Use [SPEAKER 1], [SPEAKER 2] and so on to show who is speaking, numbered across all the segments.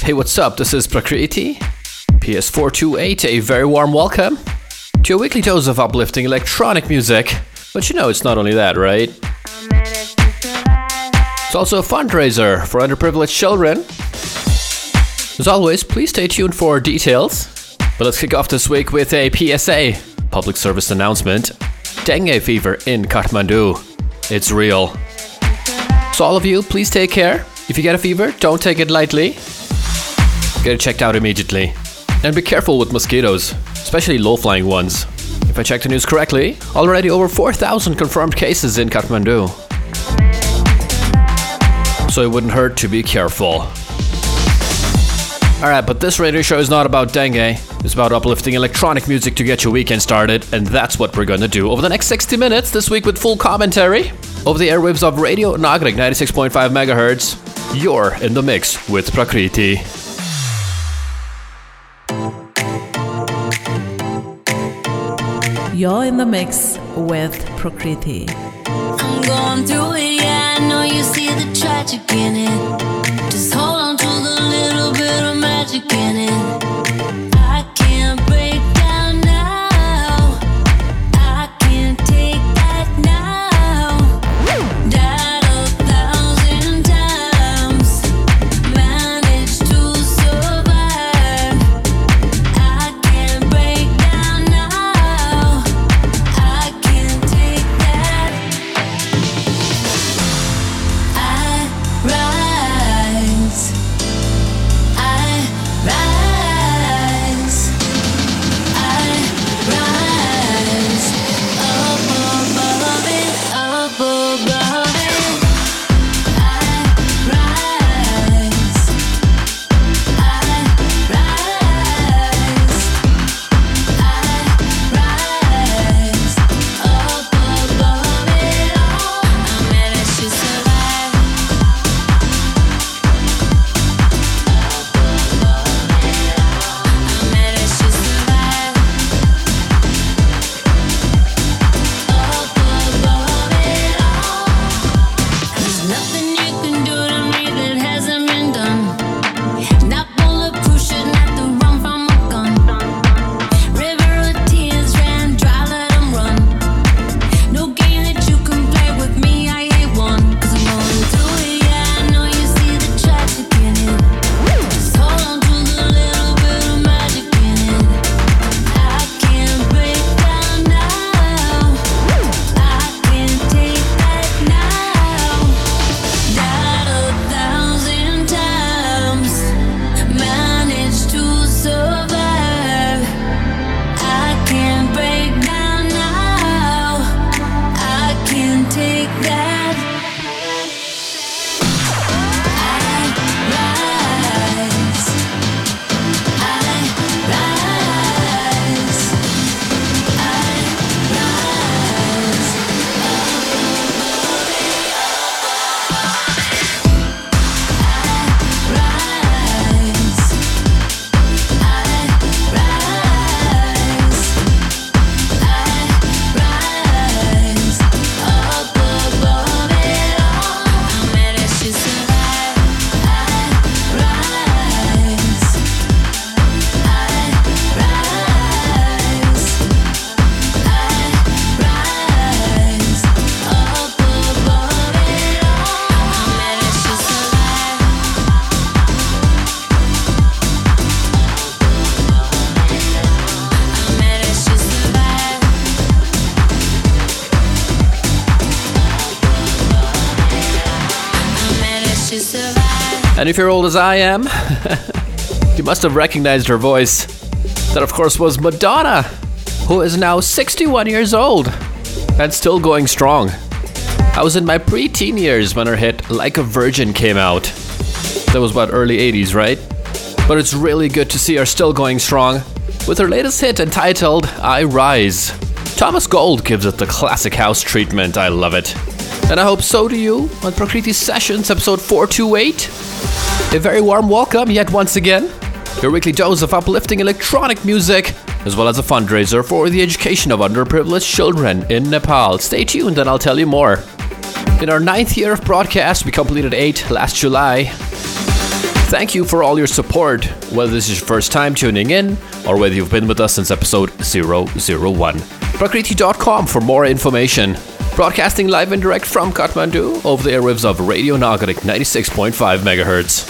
[SPEAKER 1] Hey, what's up? This is Prakriti. PS428, a very warm welcome to your weekly dose of uplifting electronic music. But you know it's not only that, right? It's also a fundraiser for underprivileged children. As always, please stay tuned for details. But let's kick off this week with a PSA, public service announcement. Dengue fever in Kathmandu. It's real. So all of you, please take care. If you get a fever, don't take it lightly. Get it checked out immediately. And be careful with mosquitoes, especially low-flying ones. If I checked the news correctly, already over 4,000 confirmed cases in Kathmandu. So it wouldn't hurt to be careful. Alright, but this radio show is not about dengue. It's about uplifting electronic music to get your weekend started, and that's what we're gonna do over the next 60 minutes this week with full commentary over the airwaves of Radio Nagrik 96.5 MHz. You're in the mix with Prakriti.
[SPEAKER 2] You're in the mix with Prakriti.
[SPEAKER 3] I'm going through it, yeah, I know you see the tragic in it. Just hold on to the little bit of magic in it. I can't break down now. I can't take that now. Died 1,000 times. Managed to survive. I can't break down now. I can't take that. I rise. I rise. I rise. Up above it, up above it. I rise. I rise. I rise. Up above it all. I managed to survive. I managed to survive. Up above it all. There's nothing you can do to me that hasn't been done. Not bulletproof, shouldn't have to run from a gun. River of tears ran dry, let 'em run. No game that you can play with me, I ain't one. 'Cause I'm going through it, yeah, I know you see the tragic in it. Just hold on to the little bit of magic in it. I can't break down now. I can't take that now. Died 1,000 times. Managed to survive. I can't break down now. I can't take that. I rise. I rise. I rise.
[SPEAKER 1] And if you're old as I am, you must have recognized her voice. That, of course, was Madonna, who is now 61 years old and still going strong. I was in my pre-teen years when her hit Like a Virgin came out. That was about early 80s, right? But it's really good to see her still going strong with her latest hit entitled I Rise. Thomas Gold gives it the classic house treatment. I love it. And I hope so do you on Prakriti Sessions episode 428. A very warm welcome yet once again. Your weekly dose of uplifting electronic music, as well as a fundraiser for the education of underprivileged children in Nepal. Stay tuned and I'll tell you more. In our 9th year of broadcast, we completed 8 last July. Thank you for all your support, whether this is your first time tuning in or whether you've been with us since episode 001. Prakriti.com for more information. Broadcasting live and direct from Kathmandu over the airwaves of Radio Nagarik 96.5 MHz.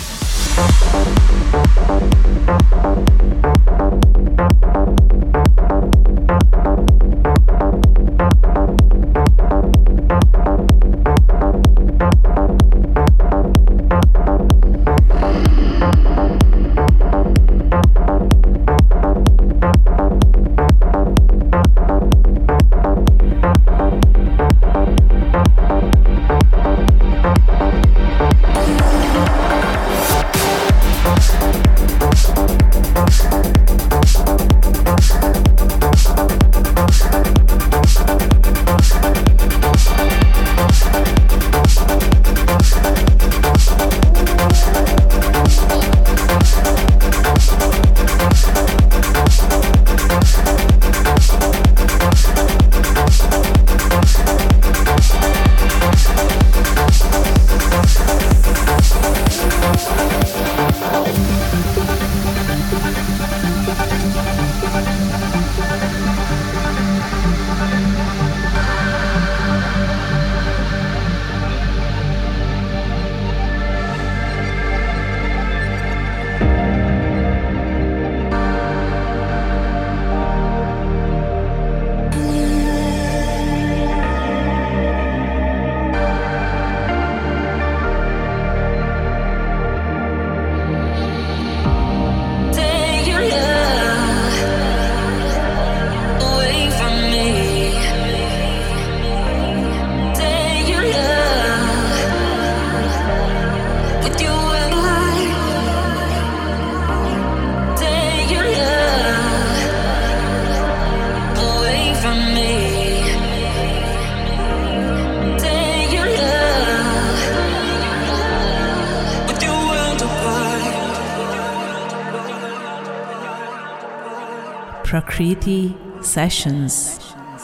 [SPEAKER 2] Prakriti Sessions.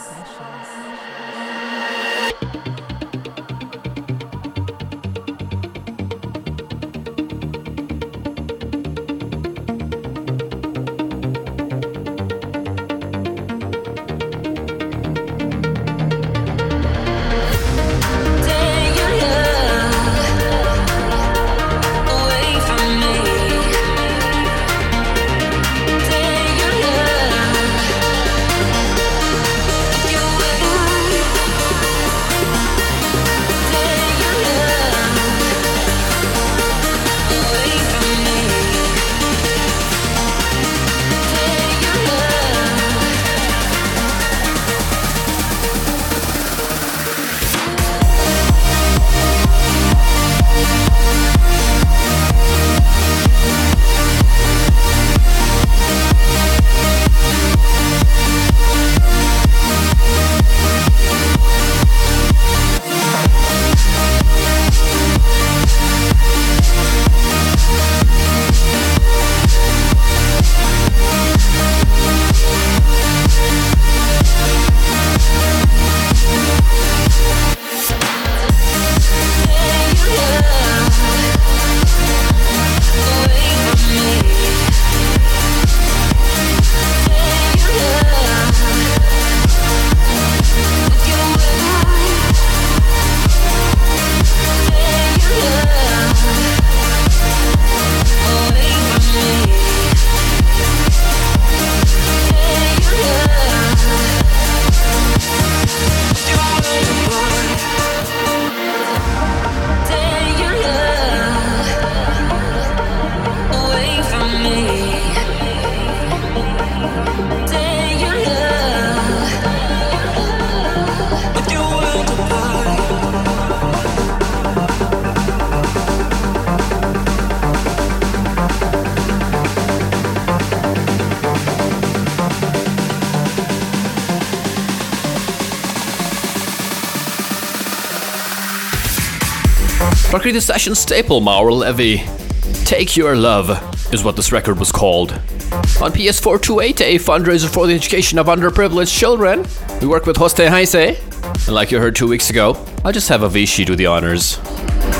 [SPEAKER 1] Prakriti Session staple Mauro Levy. Take Your Love is what this record was called. On PS428, a fundraiser for the education of underprivileged children, we work with Hoste Heise, and like you heard 2 weeks ago, I'll just have Avicii do the honors.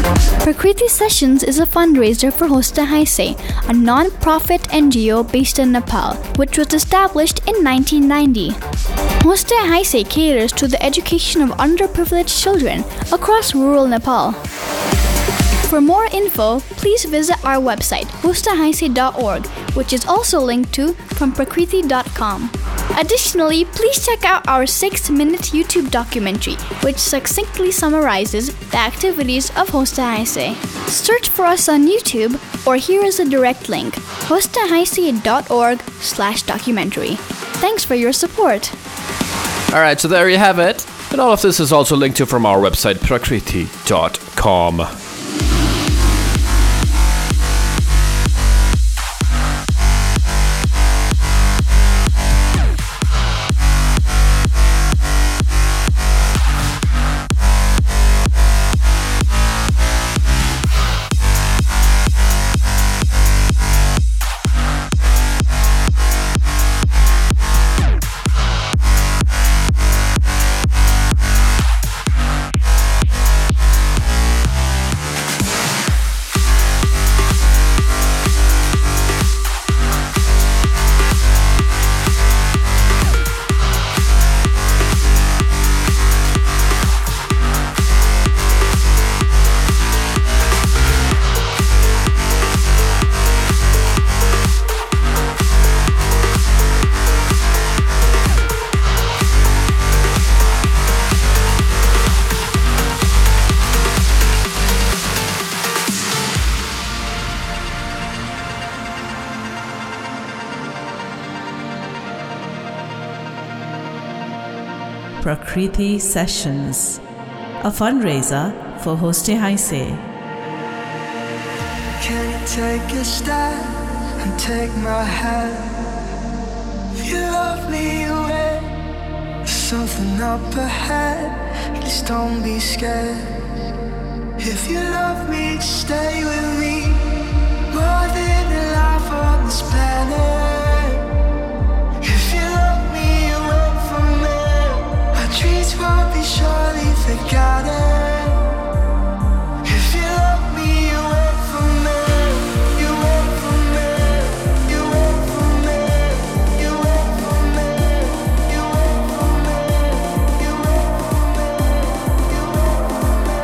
[SPEAKER 4] Prakriti Sessions is a fundraiser for Hosta Haise, a non-profit NGO based in Nepal, which was established in 1990. Hosta Haise caters to the education of underprivileged children across rural Nepal. For more info, please visit our website, hostahaise.org, which is also linked to from prakriti.com. Additionally, please check out our 6-minute YouTube documentary, which succinctly summarizes the activities of Hosta Haise. Search for us on YouTube, or here is a direct link, hostahaise.org/documentary. Thanks for your support.
[SPEAKER 1] All right, so there you have it. And all of this is also linked to from our website, prakriti.com.
[SPEAKER 2] Prakriti Sessions, a fundraiser for Hosta Haise.
[SPEAKER 5] Can you take a step and take my hand? If you love me away, there's something up ahead. Please don't be scared. If you love me, just stay with me. More than a life on this planet. If you love me away from me, our dreams won't be surely forgotten. If you love me away from me, you wait for me, you wait for me, you wait for me, you wait for me, you wait for me, you wait for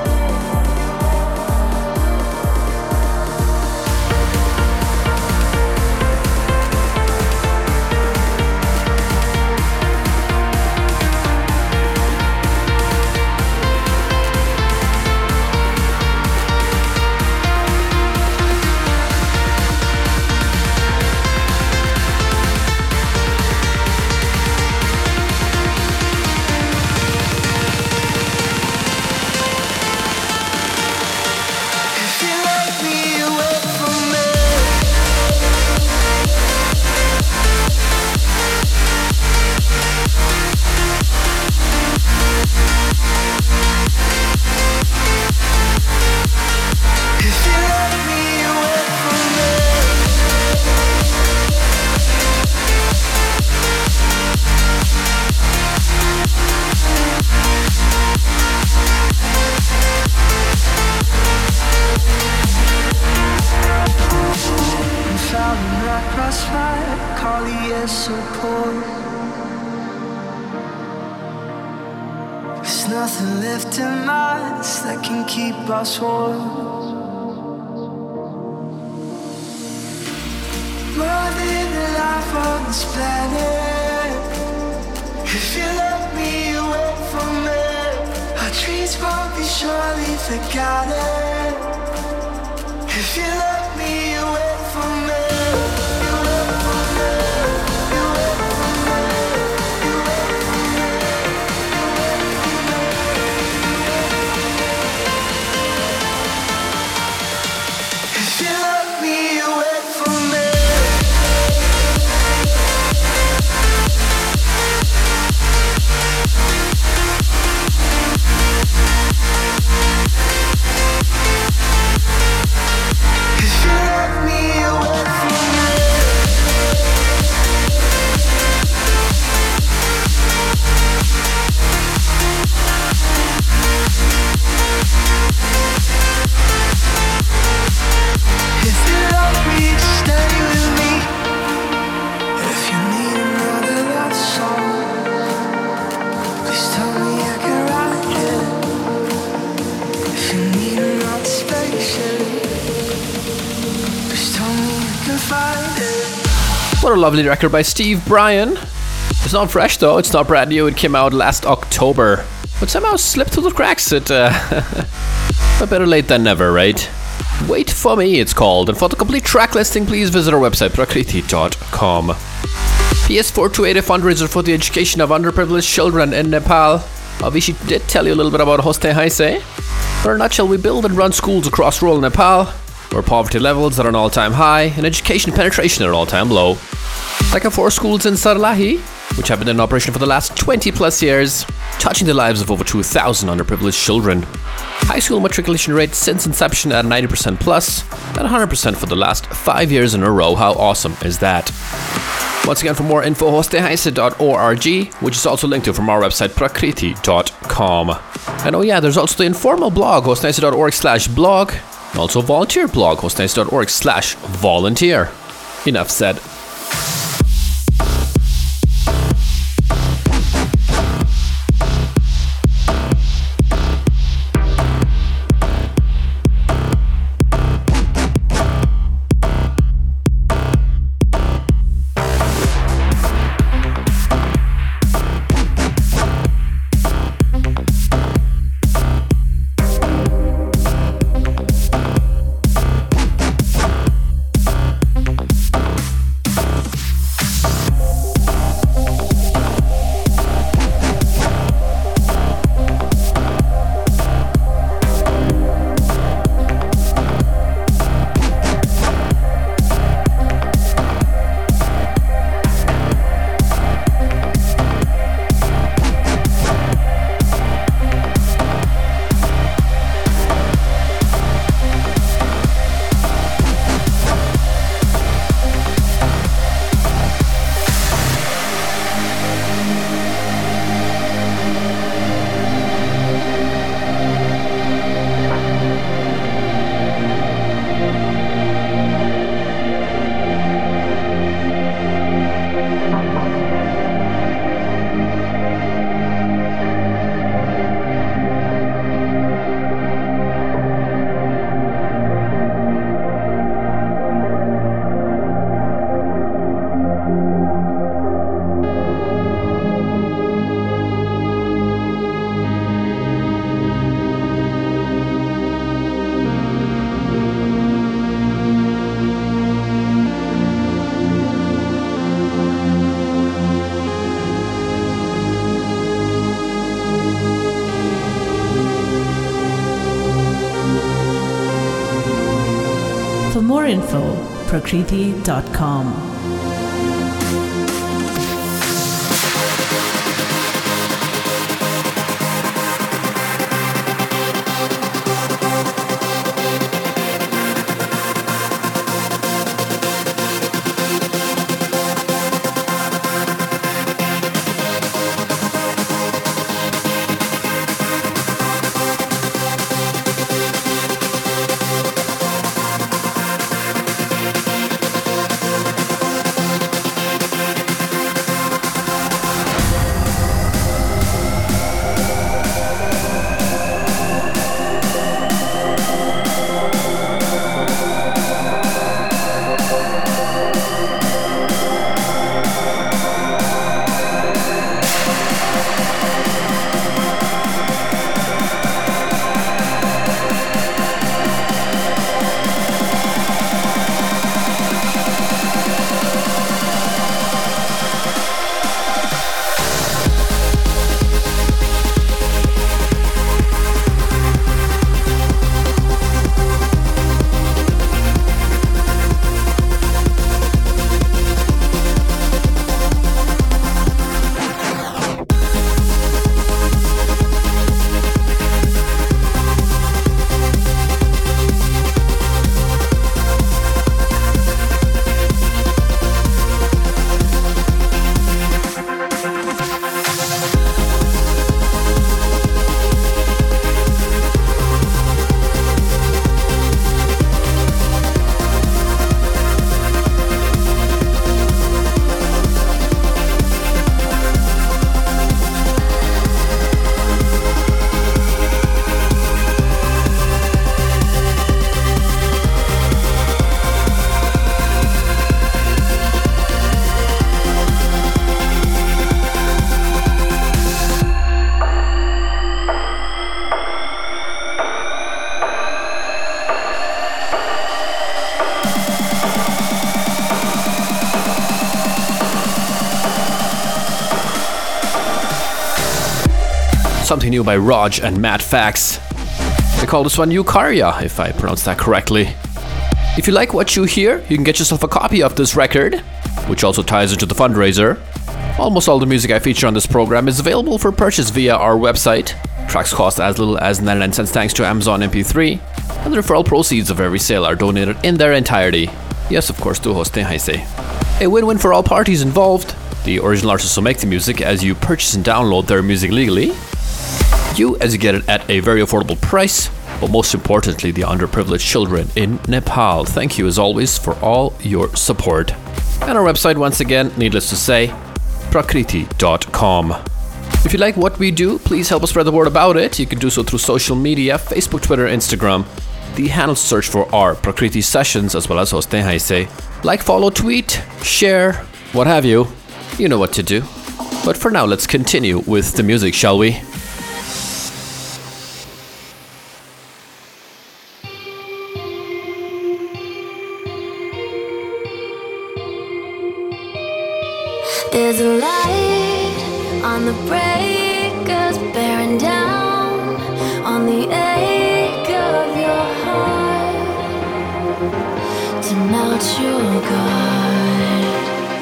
[SPEAKER 5] crossfire, call the air so cold. There's nothing left in us that can keep us warm. More than a life on this planet. If you love me away from me, our dreams won't be surely forgotten. If you love me away from me, you wait for me, you wait for me, you wait for me, you wait for me, if you love me, you wait for me. If can find it.
[SPEAKER 1] What a lovely record by Steve Bryan. It's not fresh though, it's not brand new, it came out last October. But somehow slipped through the cracks. But better late than never, right? Wait For Me, it's called. And for the complete track listing, please visit our website, prakriti.com. PS428, a fundraiser for the education of underprivileged children in Nepal. Avishii did tell you a little bit about Hoste Haise. In a nutshell, we build and run schools across rural Nepal, where poverty levels are at an all-time high and education penetration at an all-time low. Like our 4 schools in Sarlahi, which have been in operation for the last 20 plus years, touching the lives of over 2,000 underprivileged children. High school matriculation rate since inception at 90% plus, and 100% for the last 5 years in a row. How awesome is that? Once again, for more info, hostehaise.org, which is also linked to from our website, prakriti.com. And oh yeah, there's also the informal blog, hostehaise.org/blog, and also volunteer blog, hostehaise.org/volunteer. Enough said.
[SPEAKER 2] For more info, prakriti.com.
[SPEAKER 1] something new by Raj and Matt Fax. They call this one Eukarya, if I pronounce that correctly. If you like what you hear, you can get yourself a copy of this record, which also ties into the fundraiser. Almost all the music I feature on this program is available for purchase via our website. Tracks cost as little as 99 cents thanks to Amazon MP3, and the referral proceeds of every sale are donated in their entirety. Yes, of course, to Hosting Heise. A win-win for all parties involved. The original artists will make the music as you purchase and download their music legally. You as you get it at a very affordable price, but most importantly, the underprivileged children in Nepal. Thank you as always for all your support. And our website, once again, needless to say, prakriti.com. If you like what we do, please help us spread the word about it. You can do so through social media, Facebook, Twitter, Instagram. The handles search for our Prakriti Sessions as well as Hosting Heise. Like, follow, tweet, share, what have you. You know what to do. But for now, let's continue with the music, shall we?
[SPEAKER 3] There's a light on the breakers bearing down on the ache of your heart to melt your guard,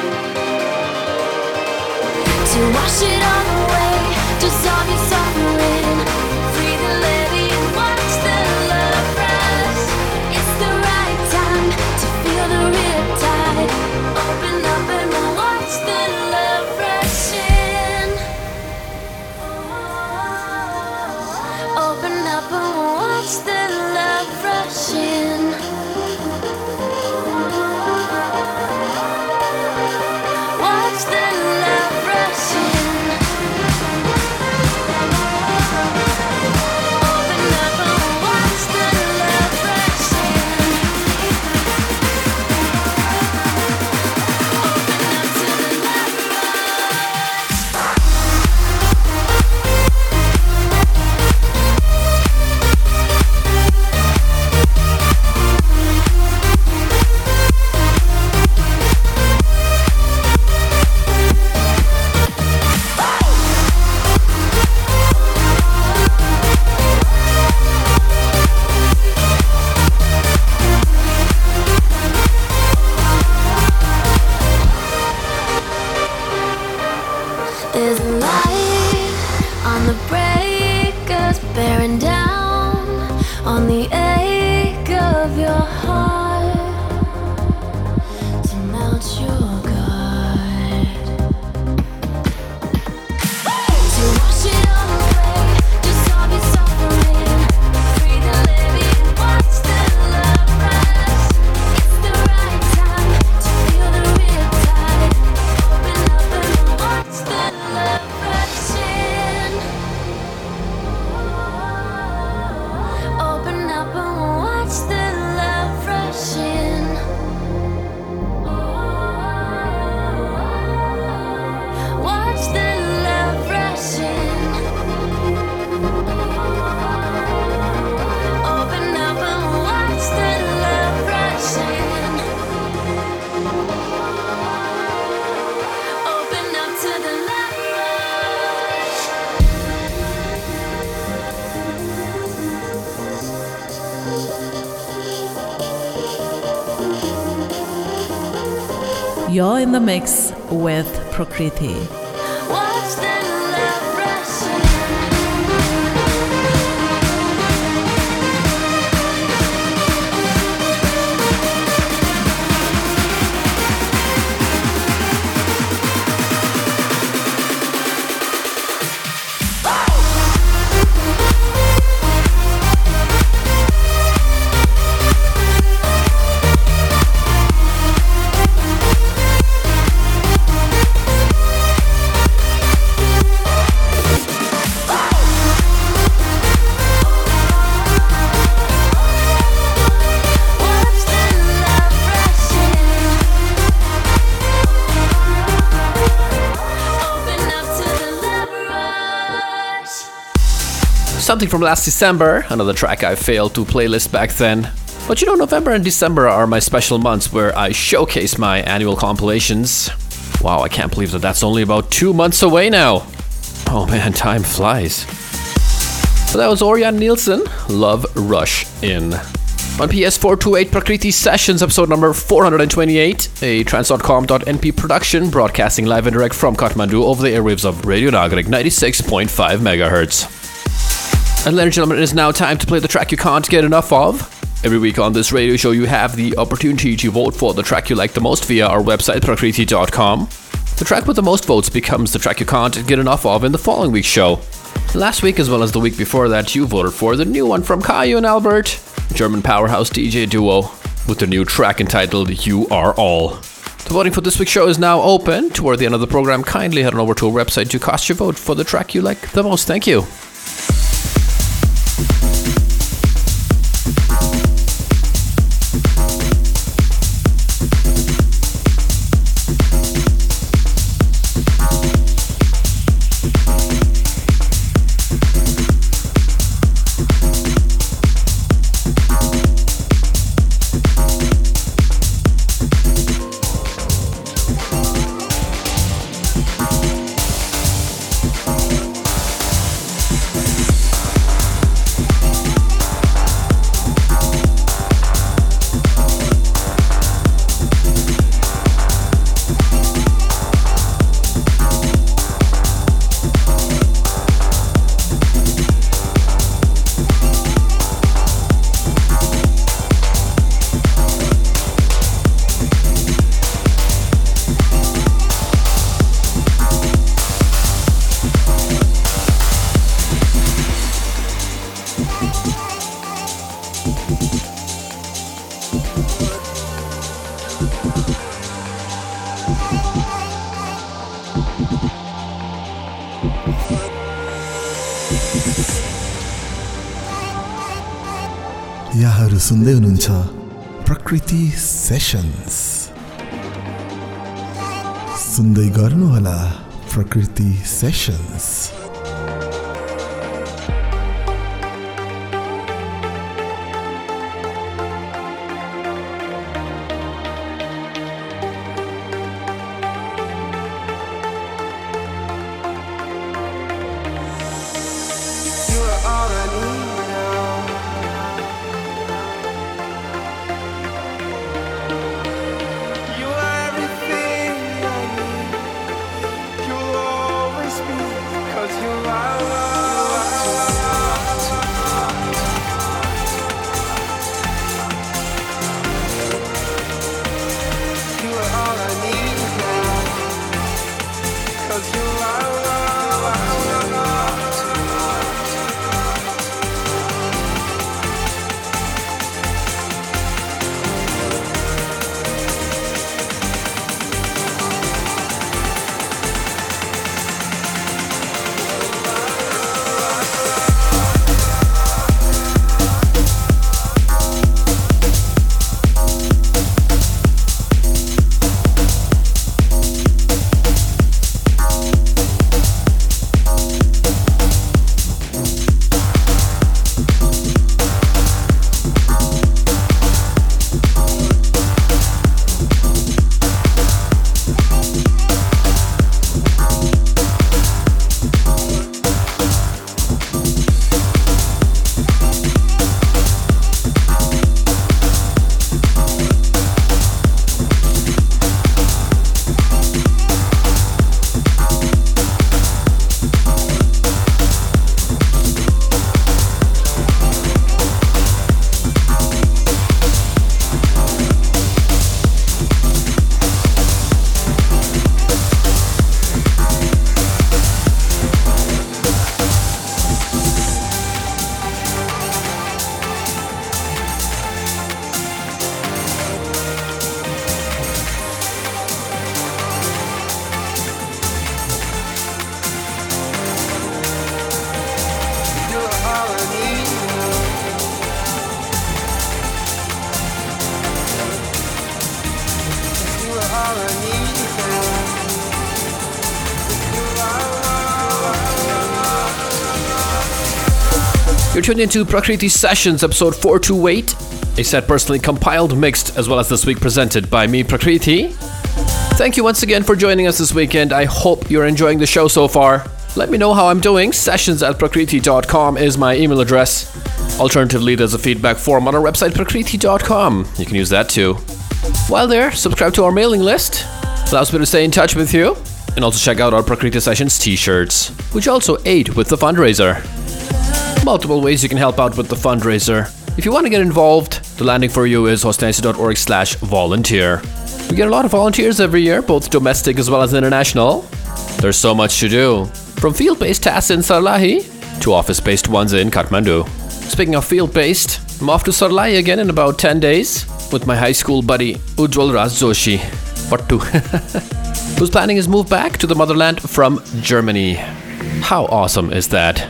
[SPEAKER 3] to wash it all away, dissolve your suffering, free the levee and watch the love rise. It's the right time to feel the riptide. Open up and watch the love rush in. Open up and watch the love rush in. Watch the love rush in. Open up and watch the love rush in. Open up to the love rush. There's a light on the breakers bearing down on the ache of your heart to melt your guard, to wash it all away, dissolve your suffering, free the levee and watch the love rise. It's the right time to feel the riptide. Open up and watch the love rush in. Open up and watch the love rush in. Watch the love rush in. Open up and watch the love rush in. Open up to the love rush.
[SPEAKER 2] You're in the mix with Prakriti.
[SPEAKER 3] Watch the love rush in. Watch the love rush in. Open up to the love rush.
[SPEAKER 1] Something from last December, another track I failed to playlist back then. But you know, November and December are my special months where I showcase my annual compilations. Wow, I can't believe that that's only about 2 months away now. Oh man, time flies. So that was Orion Nielsen, Love Rush In. On PS428 Prakriti Sessions, episode number 428, a trance.com.np production, broadcasting live and direct from Kathmandu over the airwaves of Radio Nagarik 96.5 MHz. And ladies and gentlemen, it is now time to play the track you can't get enough of. Every week on this radio show, you have the opportunity to vote for the track you like the most via our website, prakriti.com. The track with the most votes becomes the track you can't get enough of in the following week's show. Last week, as well as the week before that, you voted for the new one from Caillou and Albert, German powerhouse DJ duo, with the new track entitled You Are All. The voting for this week's show is now open. Toward the end of the program, kindly head on over to our website to cast your vote for the track you like the most. Thank you.
[SPEAKER 6] यहाँहरू सुन्दै हुनुहुन्छ प्रकृति sessions सुन्दै गर्नुहोला प्रकृति sessions
[SPEAKER 1] You're tuned into Prakriti Sessions, episode 428, a set personally compiled, mixed, as well as this week presented by me, Prakriti. Thank you once again for joining us this weekend. I hope you're enjoying the show so far. Let me know how I'm doing. Sessions@prakriti.com is my email address. Alternatively, there's a feedback form on our website, prakriti.com. You can use that too. While there, subscribe to our mailing list. Allows me to stay in touch with you. And also check out our Prakriti Sessions t-shirts, which also aid with the fundraiser. Multiple ways you can help out with the fundraiser. If you want to get involved, the landing for you is hostenice.org/volunteer. We get a lot of volunteers every year, both domestic as well as international. There's so much to do, from field-based tasks in Sarlahi to office-based ones in Kathmandu. Speaking of field-based, I'm off to Sarlahi again in about 10 days with my high school buddy Ujjwal Raj Joshi, Pattu, who's planning his move back to the motherland from Germany. How awesome is that?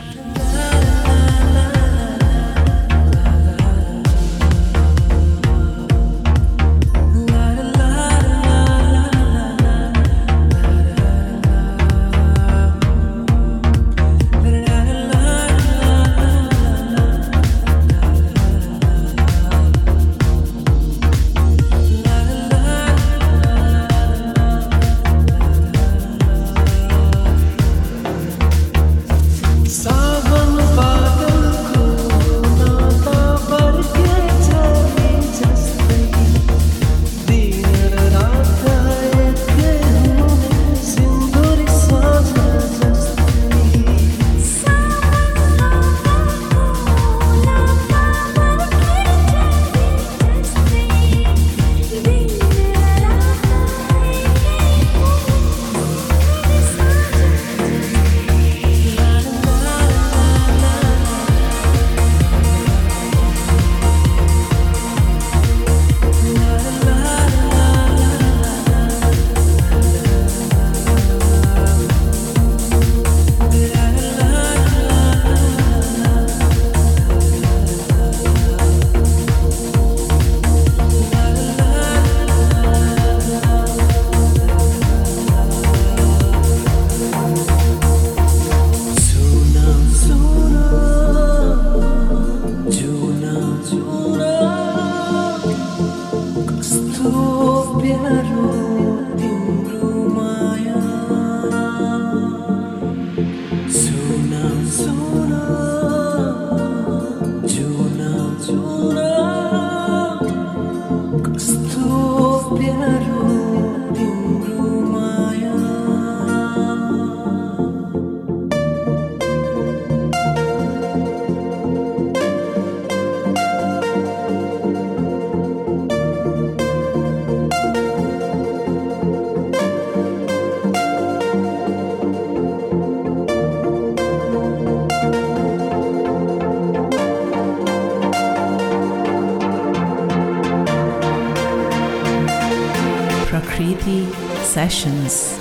[SPEAKER 2] Prakriti Sessions.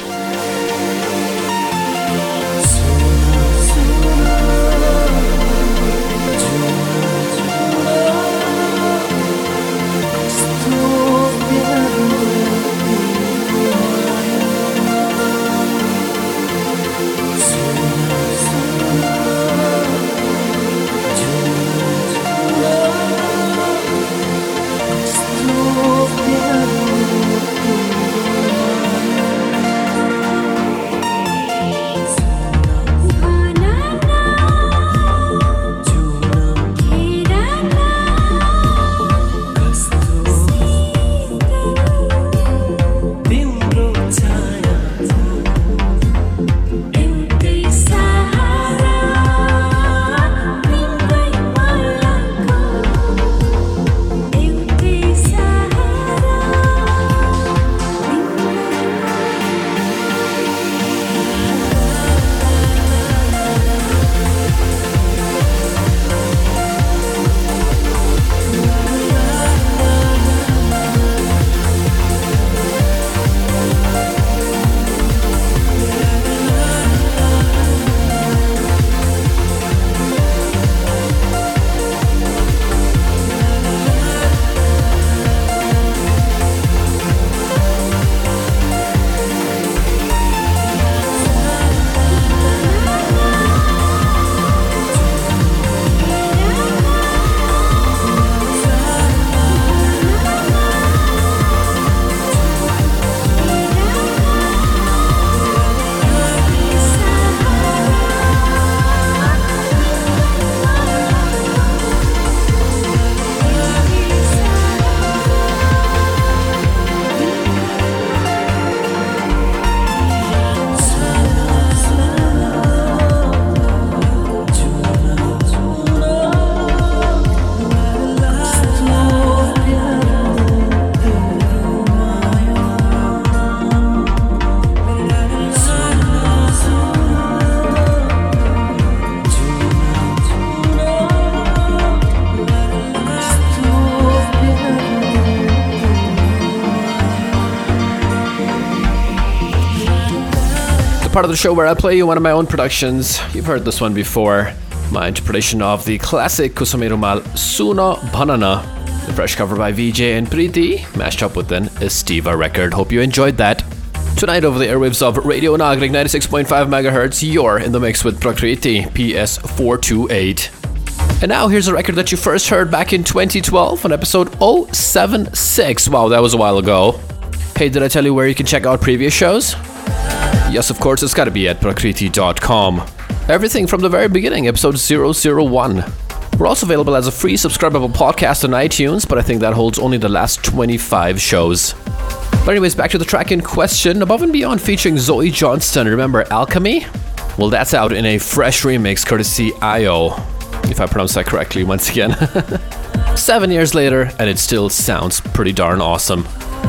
[SPEAKER 1] part of the show where I play you one of my own productions. You've heard this one before. My interpretation of the classic Kusame Rumal Suno Banana. The fresh cover by Vijay and Preeti, mashed up with an Estiva record. Hope you enjoyed that. Tonight over the airwaves of Radio Nagrik 96.5 MHz, you're in the mix with Prakriti, PS428. And now here's a record that you first heard back in 2012 on episode 076. Wow, that was a while ago. Hey, did I tell you where you can check out previous shows? Yes, of course, it's gotta be at prakriti.com. Everything from the very beginning, episode 001. We're also available as a free subscribable podcast on iTunes, but I think that holds only the last 25 shows. But anyways, back to the track in question. Above and Beyond featuring Zoe Johnston. Remember Alchemy? Well, that's out in a fresh remix courtesy IO. If I pronounce that correctly once again. 7 years later, and it still sounds pretty darn awesome.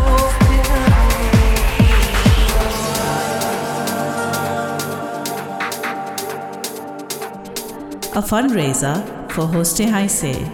[SPEAKER 2] A fundraiser for Hoste Haise.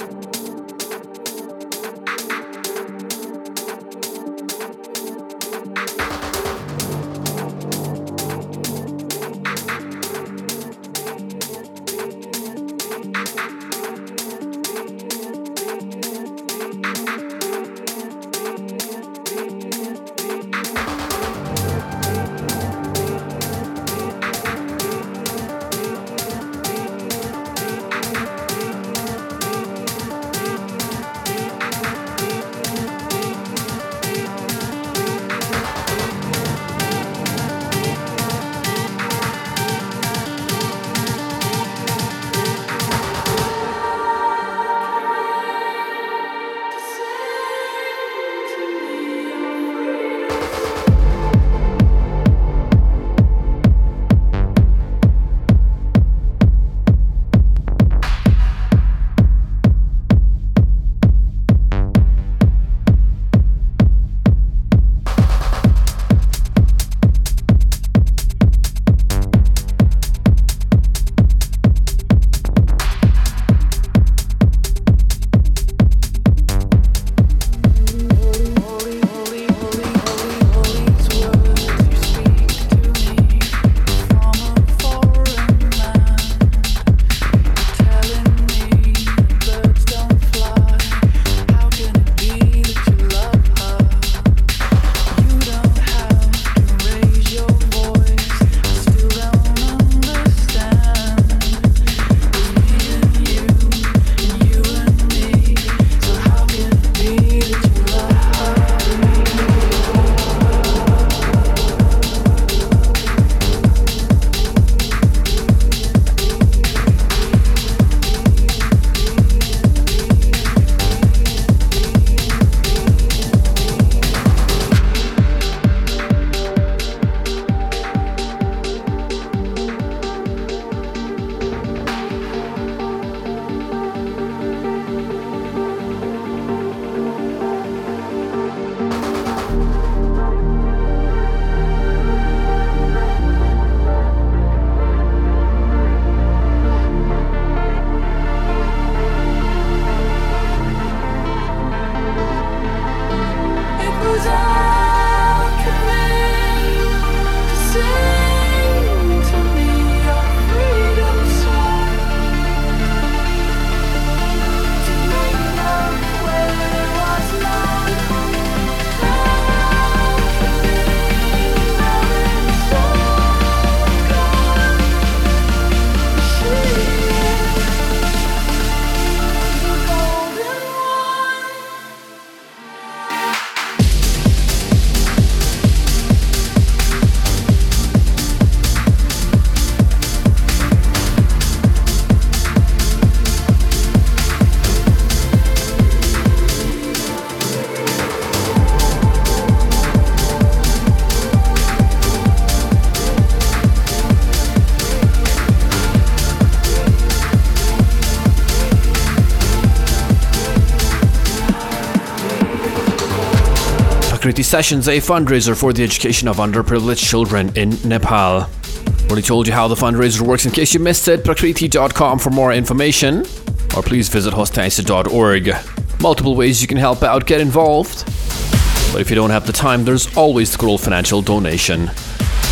[SPEAKER 1] Prakriti Sessions, a fundraiser for the education of underprivileged children in Nepal. Already told you how the fundraiser works in case you missed it. Prakriti.com for more information, or please visit hostehaise.org. Multiple ways you can help out, get involved. But if you don't have the time, there's always the good old financial donation.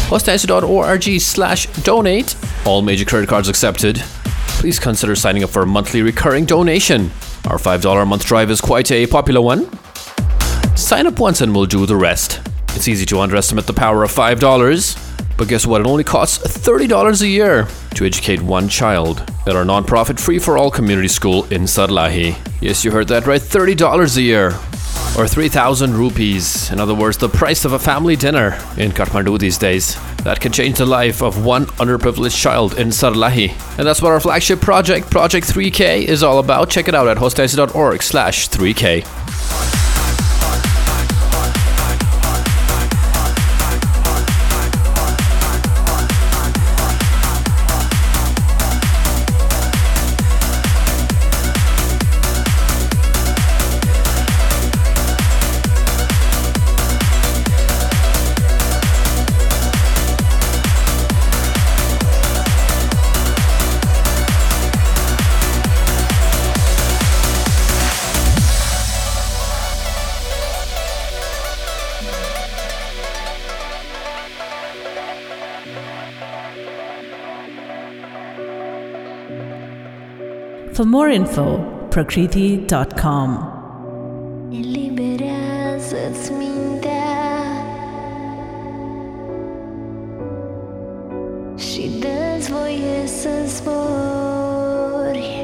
[SPEAKER 1] hostehise.org/donate. All major credit cards accepted. Please consider signing up for a monthly recurring donation. Our $5 a month drive is quite a popular one. Sign up once and we'll do the rest. It's easy to underestimate the power of $5. But guess what? It only costs $30 a year to educate one child at our non-profit free-for-all community school in Sarlahi. Yes, you heard that right, $30 a year. Or 3,000 rupees. In other words, the price of a family dinner in Kathmandu these days. That can change the life of one underprivileged child in Sarlahi. And that's what our flagship project, Project 3K, is all about. Check it out at hostehise.org/3K.
[SPEAKER 2] For more info, prakriti.com.
[SPEAKER 3] Eliberează-ți mintea și dă-ți voie să zbori.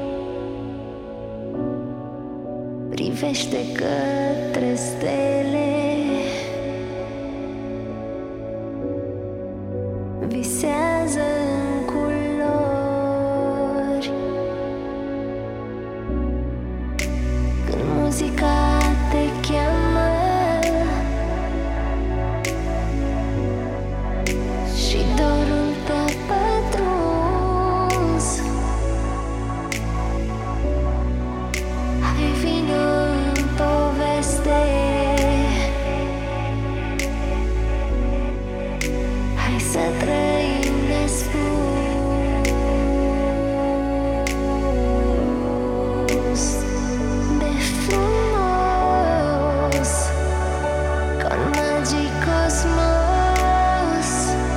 [SPEAKER 3] Privește către stele, visează în culori. Când muzica te cheamă și dorul te-a pătruns, hai vino în poveste, hai să trăim nespus de frumos, ca un magic cosmos.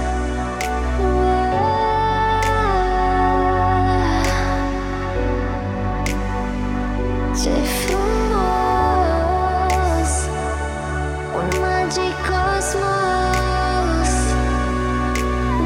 [SPEAKER 3] Ce frumos, un magic cosmos.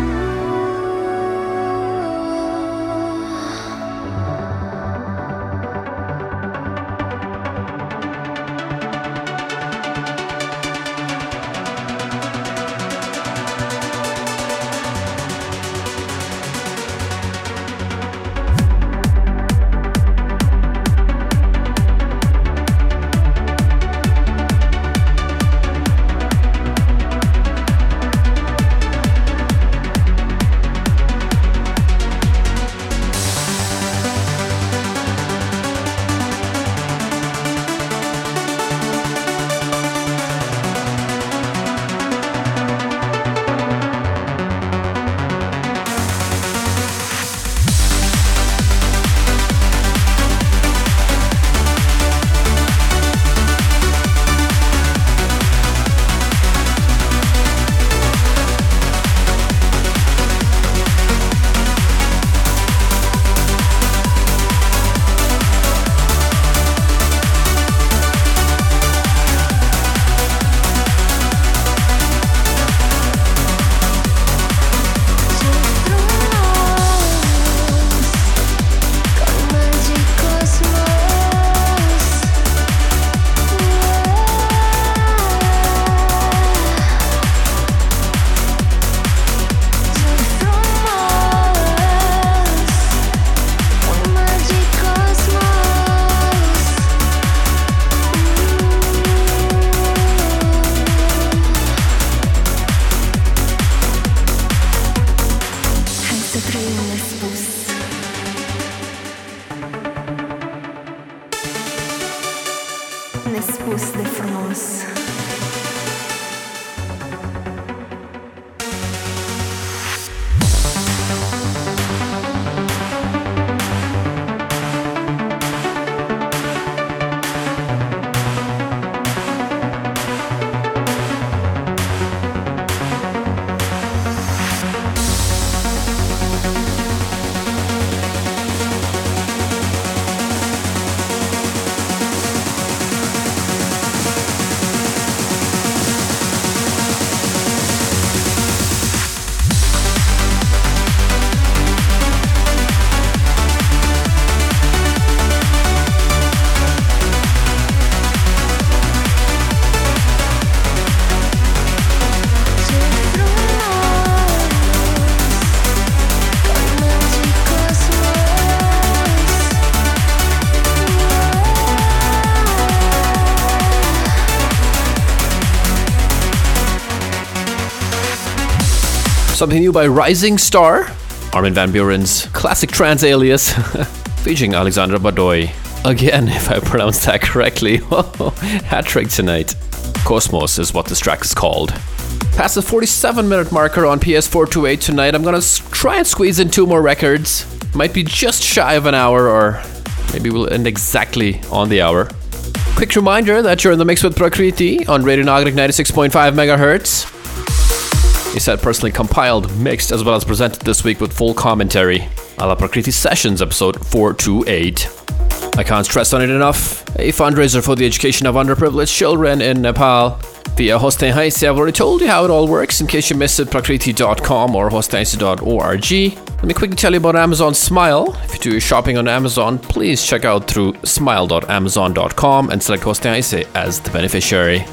[SPEAKER 1] Something new by Rising Star, Armin van Buuren's classic trance alias, featuring Alexandra Badoy. Again, if I pronounced that correctly. Hat trick tonight. Cosmos is what this track is called. Past the 47-minute marker on PS428 tonight, I'm gonna try and squeeze in 2 more records. Might be just shy of an hour, or maybe we'll end exactly on the hour. Quick reminder that you're in the mix with Prakriti on Radio Nagarik 96.5 MHz. He said personally compiled, mixed, as well as presented this week with full commentary. A la Prakriti Sessions episode 428. I can't stress on it enough. A fundraiser for the education of underprivileged children in Nepal via Hostin Haise. I've already told you how it all works. In case you missed it, prakriti.com or hostinhaise.org. Let me quickly tell you about Amazon Smile. If you do your shopping on Amazon, please check out through smile.amazon.com and select Hostin Haise as the beneficiary.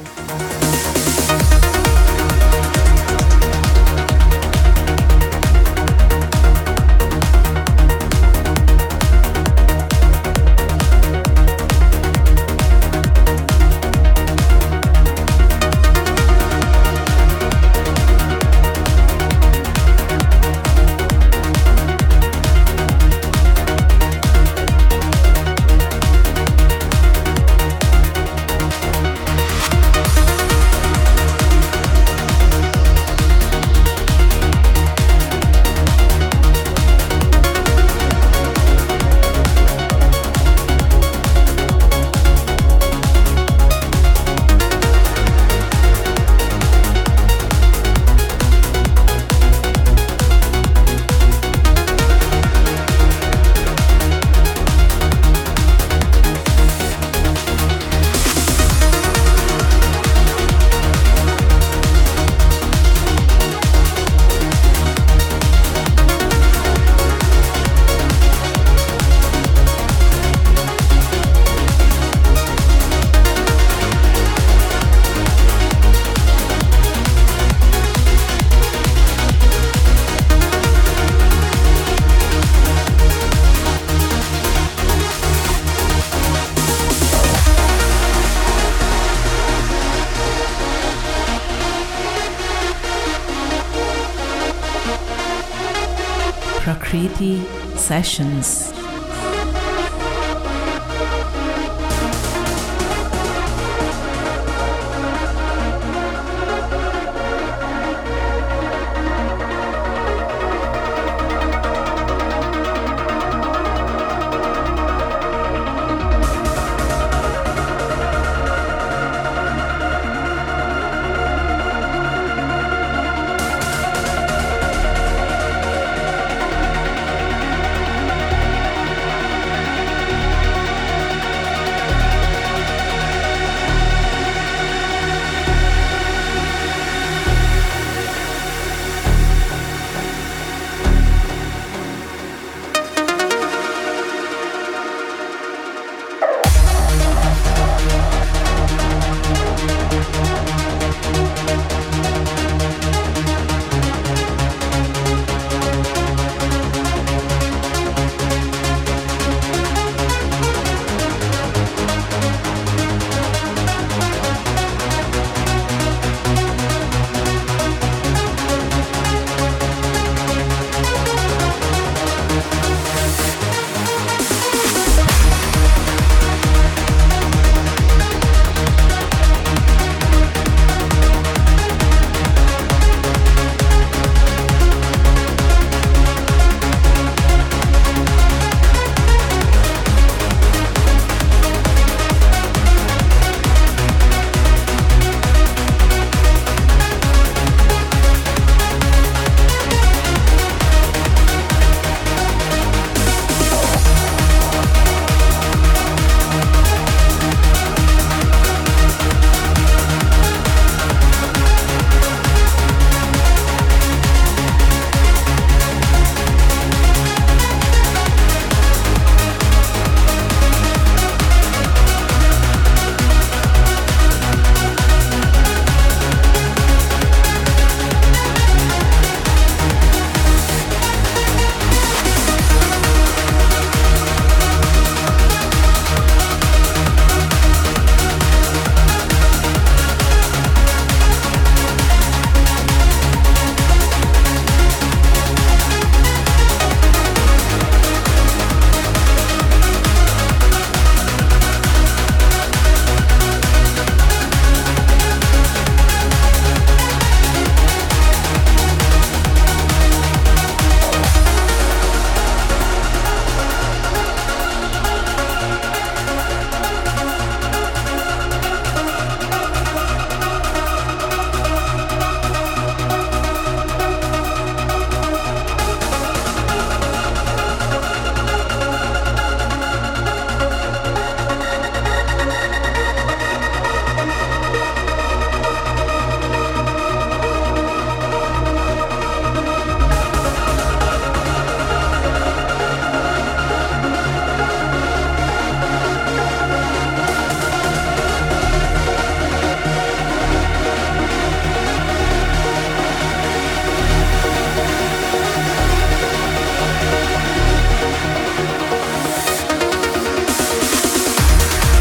[SPEAKER 2] Prakriti Sessions.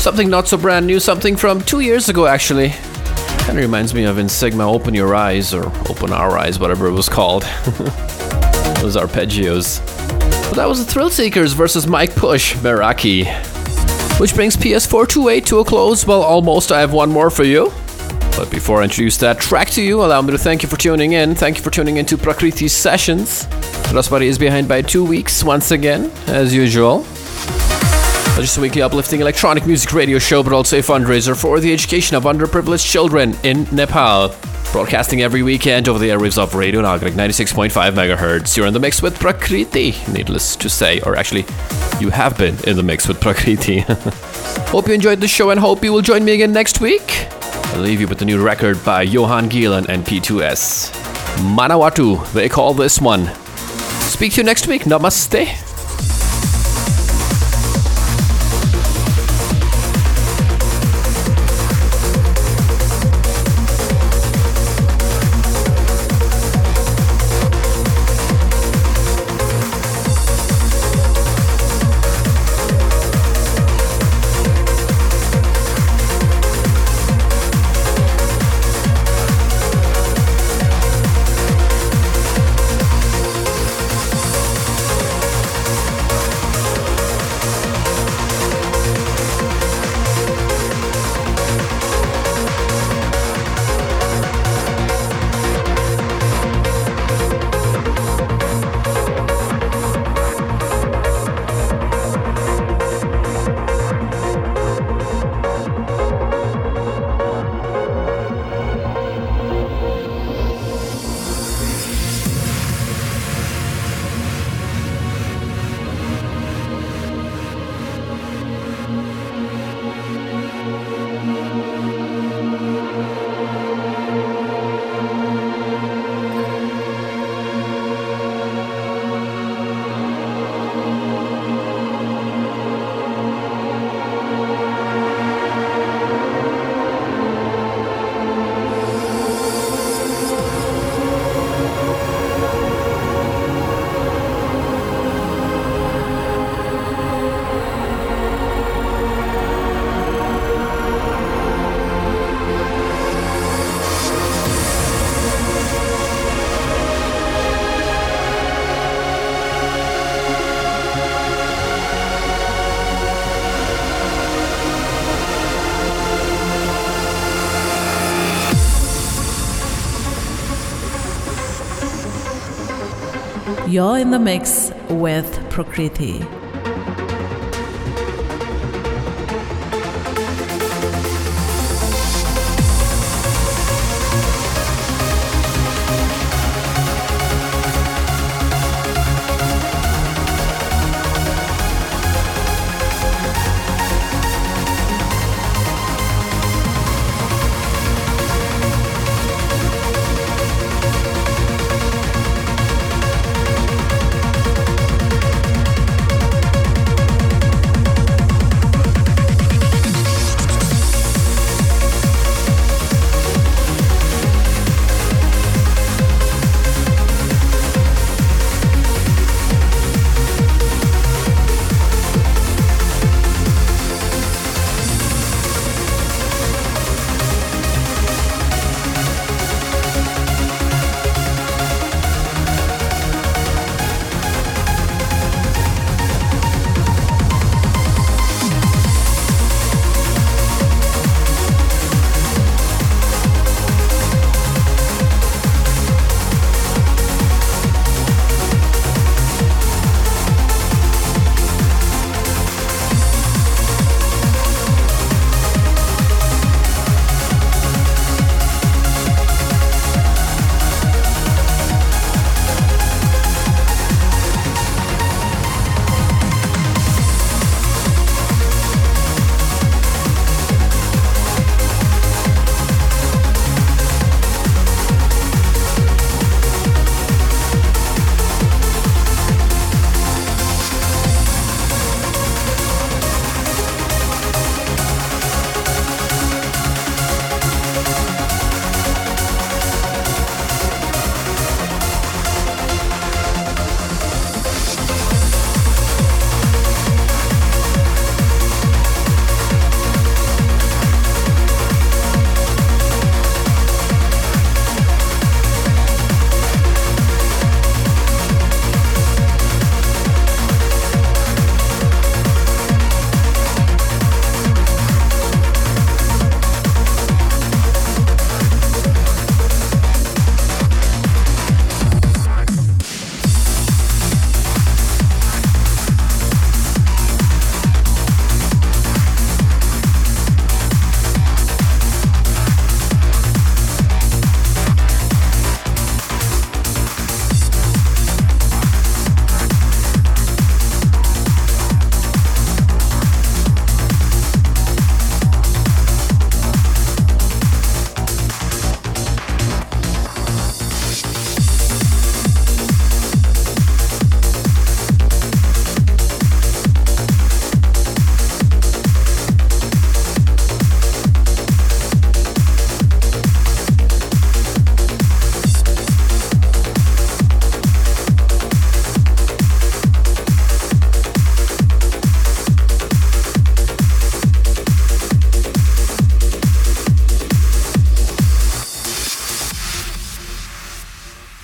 [SPEAKER 1] Something not so brand new, something from 2 years ago actually. Kind of reminds me of In Sigma Open Your Eyes, or Open Our Eyes, whatever it was called. Those arpeggios. But that was the Thrill Seekers versus Mike Push, Meraki. Which brings PS4 28 to a close. Well, almost. I have one more for you. But before I introduce that track to you, allow me to thank you for tuning in. Thank you for tuning in to Prakriti Sessions. Raswari is behind by 2 weeks once again, as usual. Just a weekly uplifting electronic music radio show, but also a fundraiser for the education of underprivileged children in Nepal. Broadcasting every weekend over the airwaves of Radio Nagarik 96.5 MHz. You're in the mix with Prakriti, needless to say, or actually, you have been in the mix with Prakriti. Hope you enjoyed the show and hope you will join me again next week. I'll leave you with the new record by Johan Gielan and P2S. Manawatu, they call this one. Speak to you next week. Namaste.
[SPEAKER 2] You're in the mix with Prakriti.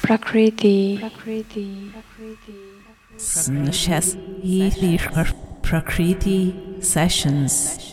[SPEAKER 7] Prakriti.
[SPEAKER 2] Prakriti Sessions.